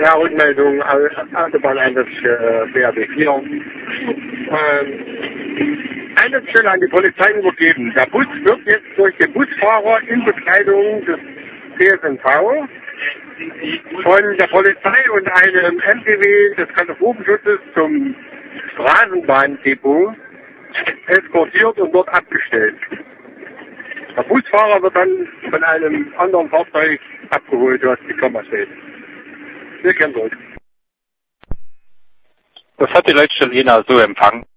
Ja, Rückmeldung, Autobahneinsatz BRD 4. Einsatzstelle an die Polizei übergeben. Der Bus wird jetzt durch den Busfahrer in Begleitung des CSNV von der Polizei und einem MTW des Katastrophenschutzes zum Straßenbahndepot eskortiert und dort abgestellt. Der Busfahrer wird dann von einem anderen Fahrzeug abgeholt, was die Firma steht. Wir kennen das. Das hat die Leitstelle Jena so empfangen.